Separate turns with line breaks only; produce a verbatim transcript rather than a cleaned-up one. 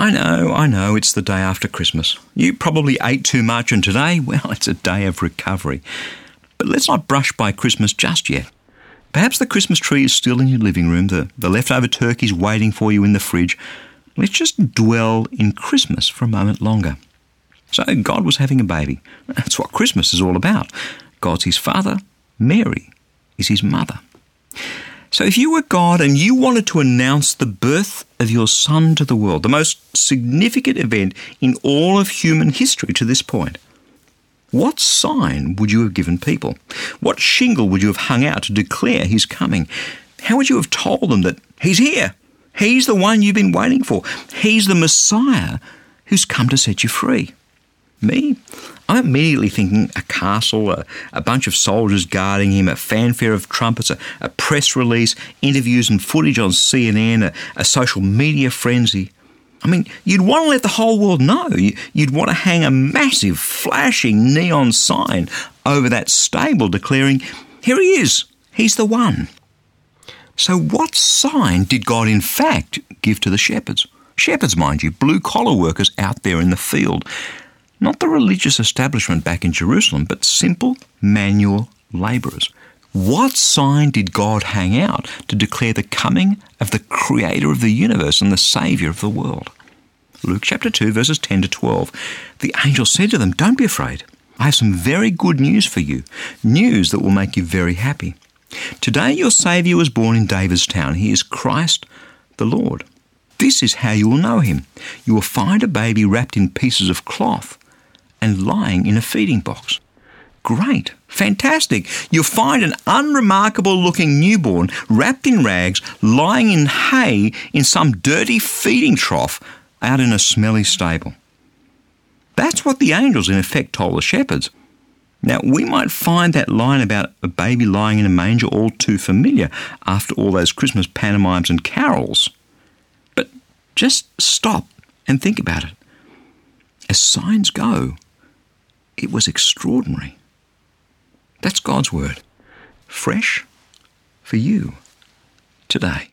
I know, I know, it's the day after Christmas. You probably ate too much, and today, well, it's a day of recovery. But let's not brush by Christmas just yet. Perhaps the Christmas tree is still in your living room, the, the leftover turkey's waiting for you in the fridge. Let's just dwell in Christmas for a moment longer. So God was having a baby. That's what Christmas is all about. God's his father, Mary is his mother. So if you were God and you wanted to announce the birth of your son to the world, the most significant event in all of human history to this point, what sign would you have given people? What shingle would you have hung out to declare his coming? How would you have told them that he's here? He's the one you've been waiting for. He's the Messiah who's come to set you free. Me? I'm immediately thinking a castle, a, a bunch of soldiers guarding him, a fanfare of trumpets, a, a press release, interviews and footage on C N N, a, a social media frenzy. I mean, you'd want to let the whole world know. You'd want to hang a massive, flashing neon sign over that stable declaring, here he is, he's the one. So what sign did God in fact give to the shepherds? Shepherds, mind you, blue-collar workers out there in the field. Not the religious establishment back in Jerusalem, but simple manual labourers. What sign did God hang out to declare the coming of the Creator of the universe and the Saviour of the world? Luke chapter two, verses ten to twelve. The angel said to them, don't be afraid. I have some very good news for you, news that will make you very happy. Today your Saviour was born in David's town. He is Christ the Lord. This is how you will know him. You will find a baby wrapped in pieces of cloth and lying in a feeding box. Great, fantastic. You'll find an unremarkable-looking newborn wrapped in rags, lying in hay in some dirty feeding trough out in a smelly stable. That's what the angels in effect told the shepherds. Now, we might find that line about a baby lying in a manger all too familiar after all those Christmas pantomimes and carols. But just stop and think about it. As signs go, it was extraordinary. That's God's word, fresh for you today.